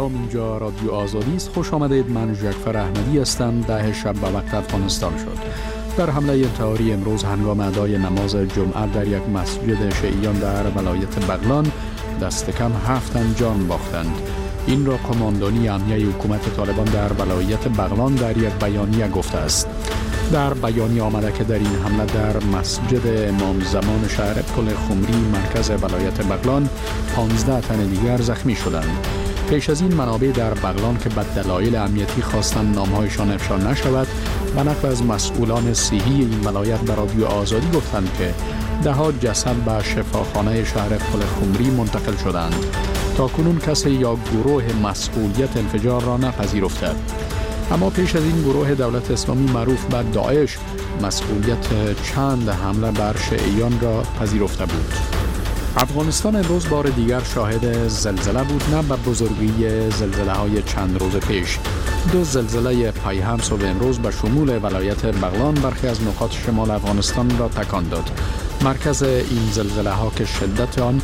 سلام، اینجا رادیو آزادی است. خوش آمدید. من جعفر احمدی هستم. 10 شب به وقت افغانستان شد. در حمله انتحاری امروز هنگام ادای نماز جمعه در یک مسجد شیعیان در ولایت بغلان دست کم 7 تن جان باختند. این را قماندانی امنیه حکومت طالبان در ولایت بغلان در یک بیانیه گفته است. در بیانیه آمده که در این حمله در مسجد امام زمان شهر پل خمری مرکز ولایت بغلان 15 تن دیگر زخمی شدند. پیش از این منابع در بغلان که به دلایل امنیتی خواستند نامهایشان افشا نشود، به نقل از مسئولان صحی این ولایت به رادیو آزادی گفتند که ده‌ها جسد به شفاخانه شهر پل خمری منتقل شدند. تاکنون کسی یا گروه مسئولیت انفجار را نپذیرفته. اما پیش از این گروه دولت اسلامی معروف به داعش مسئولیت چند حمله بر شیعیان را پذیرفته بود. افغانستان امروز بار دیگر شاهد زلزله بود، نه به بزرگی زلزله های چند روز پیش. 2 زلزله پیهم صبح امروز به شمول ولایت بغلان برخی از نقاط شمال افغانستان را تکان داد. مرکز این زلزله ها که شدت آن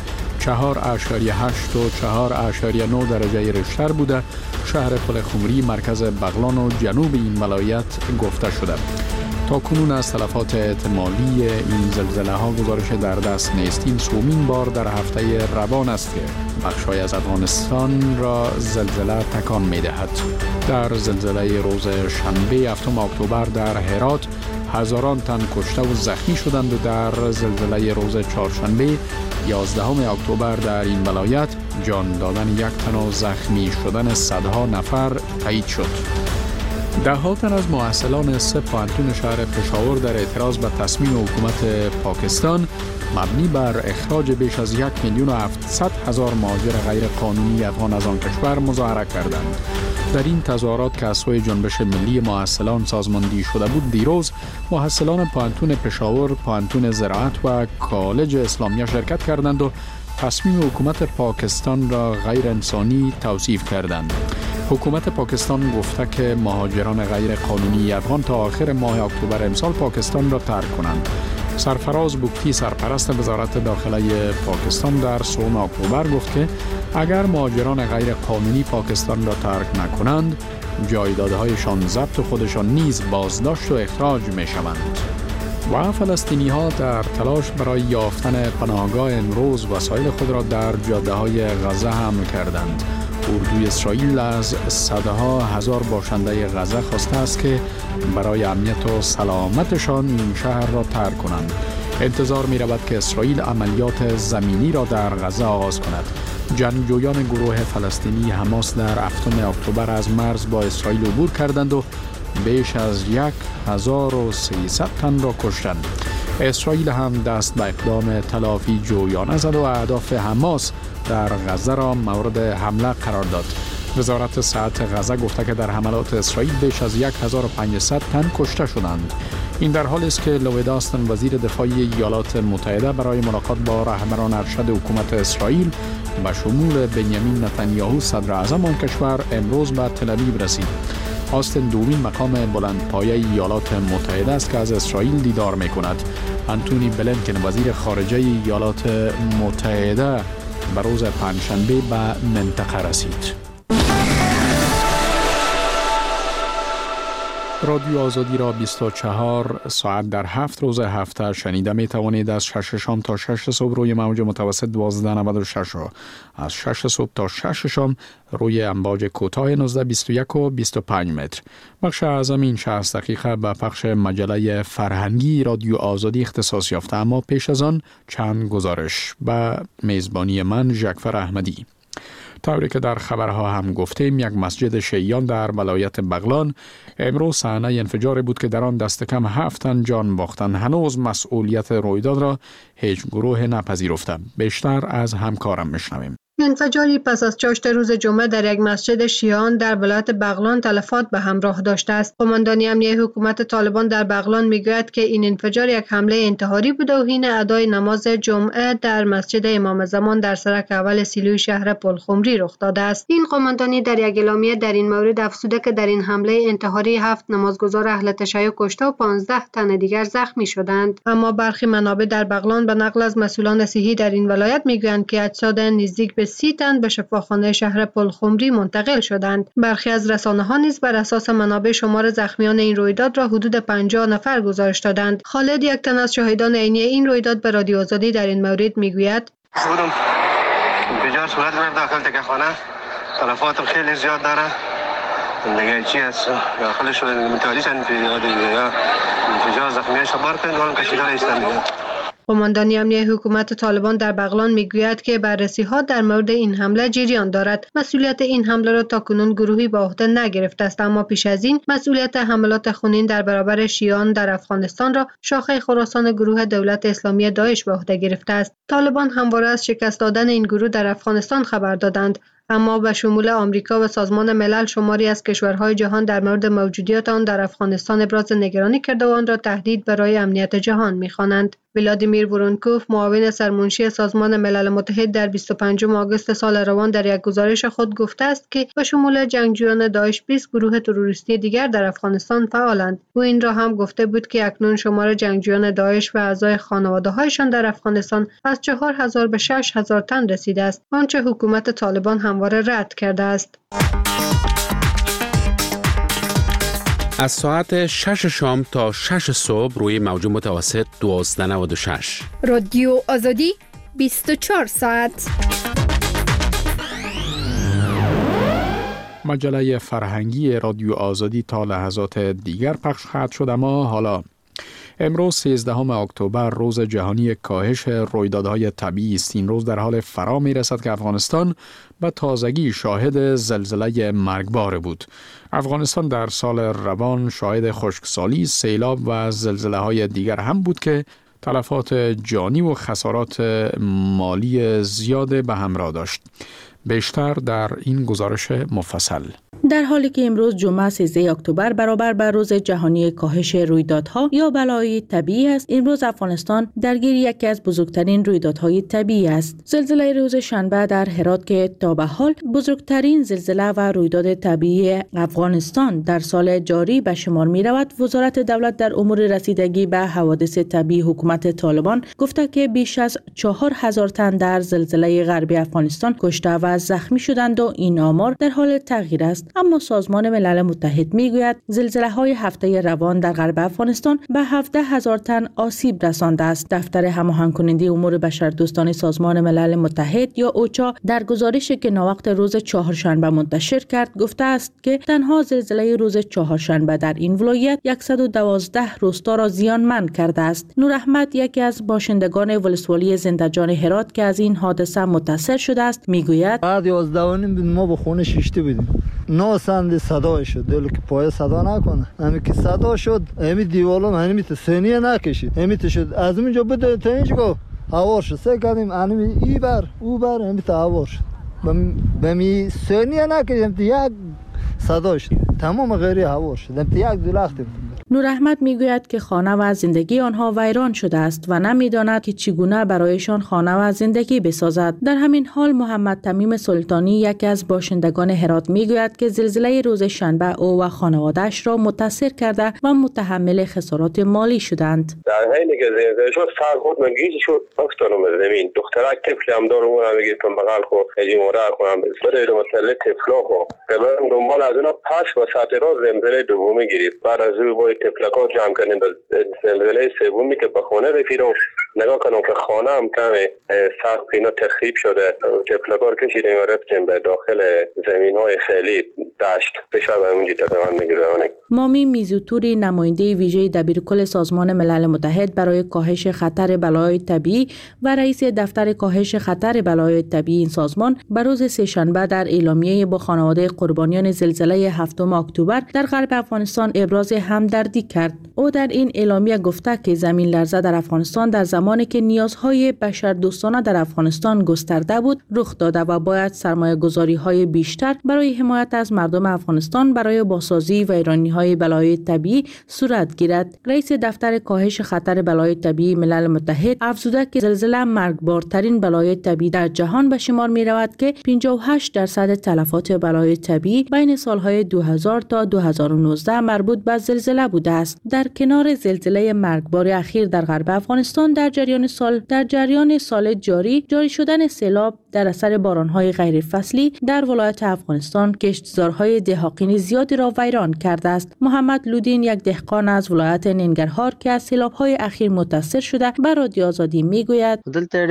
4.8 و 4.9 درجه ریشتر بوده، شهر پل خمری مرکز بغلان و جنوب این ولایت گفته شده. تا کنون از تلفات احتمالی این زلزله ها گزارش در دست نیست. این سومین بار در هفته روان است که بخشای از افغانستان را زلزله تکان می دهد. در زلزله روز شنبه 7 اکتبر در هرات هزاران تن کشته و زخمی شدند و در زلزله روز چهارشنبه 11 اکتبر در این ولایت جان دادن 1 تن و زخمی شدن صدها نفر تایید شد. 10 تن از محصلان 3 پوهنتون شهر پشاور در اعتراض به تصمیم حکومت پاکستان مبنی بر اخراج بیش از 1,700,000 مهاجر غیر قانونی افغان از آن کشور مظاهره کردند. در این تظاهرات که از سوی جنبش ملی محصلان سازماندهی شده بود، دیروز محصلان پوهنتون پشاور، پوهنتون زراعت و کالج اسلامیه شرکت کردند و تصمیم حکومت پاکستان را غیر انسانی توصیف کردند. حکومت پاکستان گفته که مهاجران غیر قانونی افغان تا آخر ماه اکتبر امسال پاکستان را ترک کنند. سرفراز بوکتی سرپرست وزارت داخله پاکستان در 3 اکتبر گفت که اگر مهاجران غیر قانونی پاکستان را ترک نکنند، جایدادهایشان ضبط و خودشان نیز بازداشت و اخراج می شوند. و فلسطینی ها در تلاش برای یافتن پناهگاه امروز وسایل خود را در جاده های غزه حمل کردند. اردوی اسرائیل از صدها هزار باشنده غزه خواسته است که برای امنیت و سلامتشان این شهر را ترک کنند. انتظار می رود که اسرائیل عملیات زمینی را در غزه آغاز کند. جنگجویان گروه فلسطینی حماس در 7 اکتبر از مرز با اسرائیل عبور کردند و بیش از 1,300 تن را کشتند. اسرائیل هم دست به اقدام تلافی جویانه زد و اهداف حماس در غزه را مورد حمله قرار داد. وزارت صحت غزه گفته که در حملات اسرائیل بیش از 1,500 تن کشته شدند. این در حالی است که لوید آستن وزیر دفاع ایالات متحده برای ملاقات با رهبران ارشد حکومت اسرائیل به شمول بنیامین نتانیاهو صدر اعظم آن کشور امروز به تل آویو رسید. آستن دومین مقام بلندپایه ایالات متحده است که از اسرائیل دیدار می کند. انتونی بلینکن وزیر خارجه ایالات متحده به روز پنجشنبه به منطقه رسید. رادیو آزادی را 24 ساعت در 7 روز هفته شنیده می توانید. از 6 شام تا 6 صبح روی موج متوسط 1296 و از 6 صبح تا 6 شام روی امواج کوتاه 1921 و 25 متر. بخش اعظم این 60 دقیقه به پخش مجله فرهنگی رادیو آزادی اختصاص یافته. اما پیش از آن چند گزارش به میزبانی من جعفر احمدی. طوری که در خبرها هم گفتیم، یک مسجد شیعیان در ولایت بغلان امروز صحنه انفجاری بود که در آن دست کم 7 تن جان باختند. هنوز مسئولیت رویداد را هیچ گروه نپذیرفته. بیشتر از همکارم میشنویم. انفجاری پس از چاشت روز جمعه در یک مسجد شیعیان در ولایت بغلان تلفات به همراه داشته است. قماندانی امنیه حکومت طالبان در بغلان میگوید که این انفجار یک حمله انتحاری بوده و حین ادای نماز جمعه در مسجد امام زمان در سرک اول سیلوی شهر پل خمری رخ داده است. این قماندانی در یک اعلامیه در این مورد افزوده که در این حمله انتحاری 7 نمازگزار اهل تشیع کشته و 15 تن دیگر زخمی شدند. اما برخی منابع در بغلان به نقل از مسئولان صحی در این ولایت میگویند که اجساد نزدیک به 30 تن به شفاخانه شهر پلخمری منتقل شدند. برخی از رسانه‌ها نیز بر اساس منابع شمار زخمیان این رویداد را حدود 50 نفر گزارش دادند. خالد، یک تن از شاهدان عینی این رویداد، به رادیو آزادی در این مورد میگوید: انفجار صورت گرفت داخل تکخانه، تلفات خیلی زیاد داره. دیگه چی است؟ داخلش متوجه شدن انفجار زخمیش بار کردن کشیدن ایستادن. قماندانی امنیتی حکومت طالبان در بغلان میگوید که بررسی‌ها در مورد این حمله جریان دارد. مسئولیت این حمله را تاکنون گروهی به عهده نگرفته است، اما پیش از این مسئولیت حملات خونین در برابر شیعیان در افغانستان را شاخه خراسان گروه دولت اسلامی داعش به عهده گرفته است. طالبان همواره از شکست دادن این گروه در افغانستان خبر دادند، اما به شمول آمریکا و سازمان ملل شماری از کشورهای جهان در مورد موجودیت آن در افغانستان ابراز نگرانی کرده و آن را تهدید برای امنیت جهان می‌خوانند. ولادیمیر ورونکوف، معاون سرمنشی سازمان ملل متحد، در 25 آگوست سال روان در یک گزارش خود گفته است که به شمول جنگجویان داعش 20 گروه تروریستی دیگر در افغانستان فعالند. او این را هم گفته بود که اکنون شمار جنگجویان داعش و اعضای خانواده‌هایشان در افغانستان از 4000 به 6000 تن رسیده است، آنچه حکومت طالبان همواره رد کرده است. از ساعت 6 شام تا 6 صبح روی موج متوسط 1296. رادیو آزادی 24 ساعت. مجله فرهنگی رادیو آزادی تا لحظات دیگر پخش خواهد شد، اما حالا امروز 13 اکتبر روز جهانی کاهش رویدادهای طبیعی است. این روز در حال فرا می رسد که افغانستان به تازگی شاهد زلزله مرگبار بود. افغانستان در سال روان شاهد خشکسالی، سیلاب و زلزله های دیگر هم بود که تلفات جانی و خسارات مالی زیاد به همراه داشت. بیشتر در این گزارش مفصل. در حالی که امروز جمعه 13 اکتبر برابر با روز جهانی کاهش رویدادها یا بلایای طبیعی است، امروز افغانستان درگیر یکی از بزرگترین رویدادهای طبیعی است. زلزله روز شنبه در هرات که تا به حال بزرگترین زلزله و رویداد طبیعی افغانستان در سال جاری به شمار می رود، وزارت دولت در امور رسیدگی به حوادث طبیعی حکومت طالبان گفته که بیش از 4000 تن در زلزله غربی افغانستان کشته و زخمی شدند و این آمار در حال تغییر است. اما سازمان ملل متحد میگوید زلزله‌های هفته روان در غرب افغانستان به 17000 تن آسیب رسانده است. دفتر هماهنگ کننده امور بشردوستانه سازمان ملل متحد یا اوچا در گزارشی که ناوقت روز چهارشنبه منتشر کرد گفته است که تنها زلزله روز چهارشنبه در این ولایت 112 روستا را زیانمند کرده است. نور احمد، یکی از باشندگان ولسوالی زنده‌جان هرات که از این حادثه متاثر شده است، میگوید بعد 11 ما به خونه شیشته بودیم. ناسند صدا شد، دلو که پای صدا نکنه، همین که صدا شد همین دیوالم همین ثانیه نکشید، همین شد از اونجا بده تا اینجا هوار شد، سه کردیم همین ای بر او بر همین تا هوار شد، بمی ثانیه نکشید یک صدا شد، تمام غیری هوار شد، یک دلخت. نور احمد میگوید که خانه و زندگی آنها ویران شده است و نمیداند که چگونه برایشان خانه و زندگی بسازد. در همین حال محمد تمیم سلطانی، یکی از باشندگان هرات، میگوید که زلزله روز شنبه او و خانواده‌اش را متاثر کرده و متحمل خسارات مالی شدند. در حینی که زلزله شد سر خود من گیج شد، افتادم به زمین. دخترک طفلی هم دارم اونم میگیرم بغل خو اجموره کنم بره مسئله طفلا خو برم دنبال از اونا پس و ساعت راز زلزله دومی گرفت. بعد از او با طفلکا جمع کردیم به زلزله سومی که به خانه رسیدم، نگاه کنم که خانه هم کمی سقف اینا تخریب شده، طفلکا رو کشیدیم و رفتیم به داخل زمین‌های خیلی دشت فشار به اونجا تقریبا میگیره. مامی میزوتوری، نماینده ویژه دبیرکل سازمان ملل متحد برای کاهش خطر بلایای طبیعی و رئیس دفتر کاهش خطر بلایای طبیعی این سازمان، به روز سه‌شنبه در اعلامیه با خانواده قربانیان زلزله 7 اکتبر در غرب افغانستان ابراز همدردی کرد. او در این اعلامیه گفته که زمین لرزه در افغانستان در زمانی که نیازهای بشردوستانه در افغانستان گسترده بود رخ داده و باید سرمایه‌گذاری‌های بیشتر برای حمایت از مردم مردم افغانستان برای بازسازی ویرانی‌های بلایای طبیعی صورت گیرد. رئیس دفتر کاهش خطر بلایای طبیعی ملل متحد افزوده که زلزله مرگبارترین بلای طبیعی در جهان به شمار می رود که 58% تلفات بلای طبیعی بین سالهای 2000 تا 2019 مربوط به زلزله بوده است. در کنار زلزله مرگبار اخیر در غرب افغانستان در جریان سال جاری شدن سیلاب در اثر بارانهای غیر فصلی در ولایت افغانستان کشتزارهای دهاقین زیادی را ویران کرده است. محمد لودین، یک دهقان از ولایت ننگرهار که از سیلاب‌های اخیر متاثر شده، به رادیو آزادی میگوید: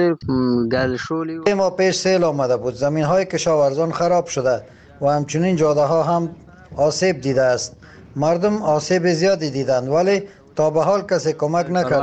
ما پیش سیل آمده بود، زمین‌های کشاورزان خراب شده و همچنین جاده‌ها هم آسیب دیده است. مردم آسیب زیادی دیدند ولی تا به حال کسی کمک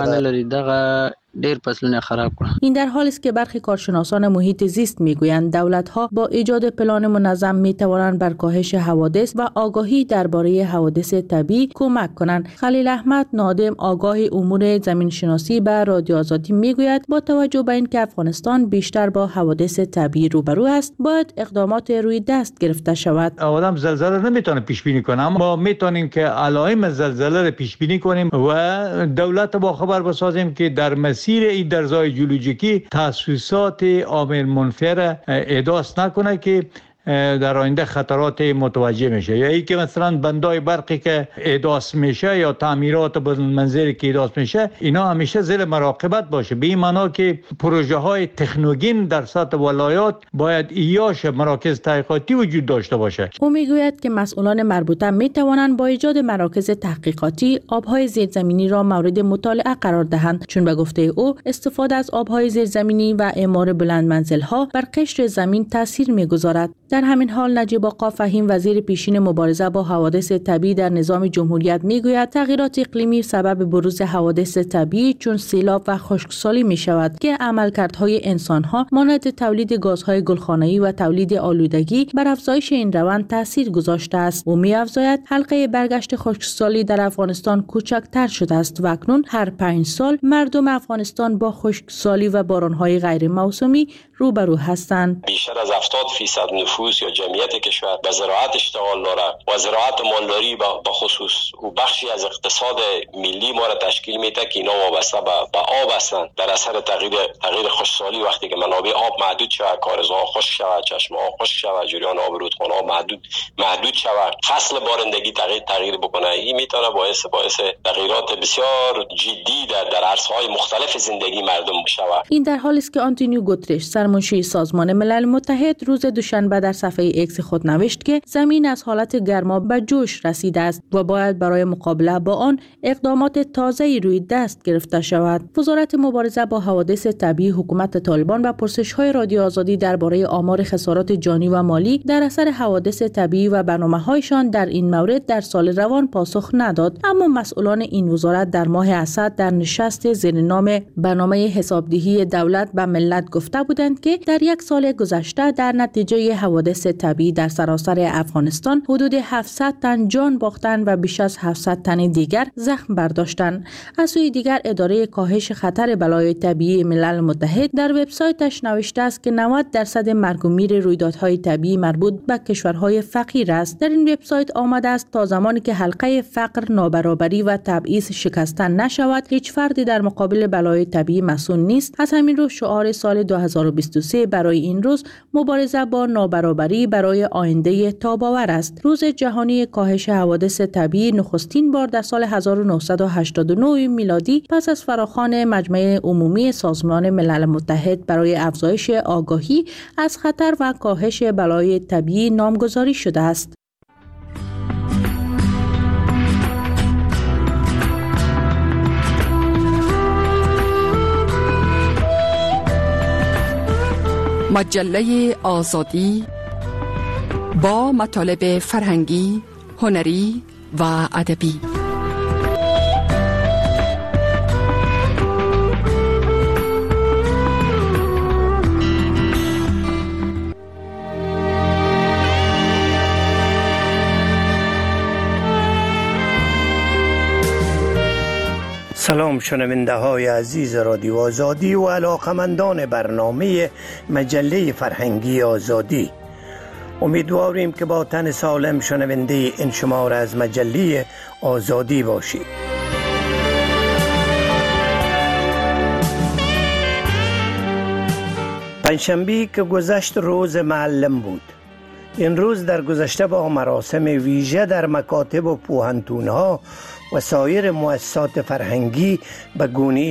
نکرده. ډیر فصلونه خراب کړ. این در حالی است که برخی کارشناسان محیط زیست میگویند دولت‌ها با ایجاد پلان منظم میتوانند بر کاهش حوادث و آگاهی درباره حوادث طبیعی کمک کنند. خلیل احمد نادم، آگاه امور زمین شناسی، به رادیو آزادی میگوید با توجه به اینکه افغانستان بیشتر با حوادث طبیعی روبرو است، باید اقدامات روی دست گرفته شود. آدم زلزله نمیتونه پیش بینی کنه، اما ما میتونیم که علائم زلزله رو پیش بینی کنیم و دولت با خبر بسازیم که در مسیر این درزای جیولوژیکی تاسیسات عامل منفعل احداث نکنه که در آینده خطرات متوجه میشه، یا ای که مثلا بندای برقی که احداث میشه یا تعمیرات بلندمنزلی که احداث میشه، اینا همیشه زیر مراقبت باشه. به این معنا که پروژه های تکنوگین در سطح ولایات باید ایاش مراکز تحقیقاتی وجود داشته باشه. او میگوید که مسئولان مربوطه میتوانند با ایجاد مراکز تحقیقاتی آبهای زیرزمینی را مورد مطالعه قرار دهند، چون به گفته او استفاده از آبهای زیرزمینی و اعمار بلندمنزل‌ها بر قشر زمین تاثیر میگذارد. در همین حال نجیب آقا فهیم، وزیر پیشین مبارزه با حوادث طبیعی در نظام جمهوریت، میگوید تغییرات اقلیمی سبب بروز حوادث طبیعی چون سیلاب و خشکسالی می شود که عملکردهای انسانها مانند تولید گازهای گلخانه‌ای و تولید آلودگی بر افزایش این روند تاثیر گذاشته است. او می‌افزاید حلقه برگشت خشکسالی در افغانستان کوچکتر شده است و اکنون هر 5 سال مردم افغانستان با خشکسالی و بارانهای غیر موسمی روبرو هستند. بیشتر از 70% نفوس یا جمعیت کشور به زراعت اشتغال داره و زراعت مالداری به خصوص و بخشی از اقتصاد ملی ما را تشکیل میده که اینا وابسته به آب هستند. در اثر تغییر خشکسالی وقتی که منابع آب محدود شود، کارزارها خشک شود، چشمه‌ها خشک شود، جریان آب رودخانه‌ها محدود شود، فصل بارندگی تغییر بکنه، این میتونه باعث تغییرات بسیار جدی در عرصه‌های مختلف زندگی مردم شود. این در حالی است که آنتونیو گوترش، سرمنشی سازمان ملل متحد، روز دوشنبه در صفحه ایکس خود نوشت که زمین از حالت گرما به جوش رسیده است و باید برای مقابله با آن اقدامات تازه‌ای روی دست گرفته شود. وزارت مبارزه با حوادث طبیعی حکومت طالبان به پرسش‌های رادیو آزادی درباره آمار خسارات جانی و مالی در اثر حوادث طبیعی و برنامه‌هایشان در این مورد در سال روان پاسخ نداد، اما مسئولان این وزارت در ماه اسد در نشست زیر نام برنامه حسابدهی دولت به ملت گفته بودند که در یک سال گذشته در نتیجه حوادث طبیعی در سراسر افغانستان حدود 700 تن جان باختند و بیش از 700 تن دیگر زخم برداشتند. از سوی دیگر اداره کاهش خطر بلای طبیعی ملل متحد در وبسایتش نوشته است که 90% مرگ و میر رویدادهای طبیعی مربوط به کشورهای فقیر است. در این وبسایت آمده است تا زمانی که حلقه فقر، نابرابری و تبعیض شکسته نشود، هیچ فردی در مقابل بلای طبیعی مسئول نیست. از همین رو شعار سال 2023 برای این روز مبارزه با نابرابری برای آینده تاباور است. روز جهانی کاهش حوادث طبیعی نخستین بار در سال 1989 میلادی پس از فراخوان مجمع عمومی سازمان ملل متحد برای افزایش آگاهی از خطر و کاهش بلای طبیعی نامگذاری شده است. مجله آزادی با مطالب فرهنگی، هنری و ادبی. سلام شنونده های عزیز رادیو آزادی و علاقمندان برنامه مجله فرهنگی آزادی. امیدواریم که با تن سالم شنونده این شماره از مجله آزادی باشید. پنجشنبه که گذشت روز معلم بود. این روز در گذشته با مراسم ویژه در مکاتب و پوهنتون‌ها و سایر مؤسسات فرهنگی به گونه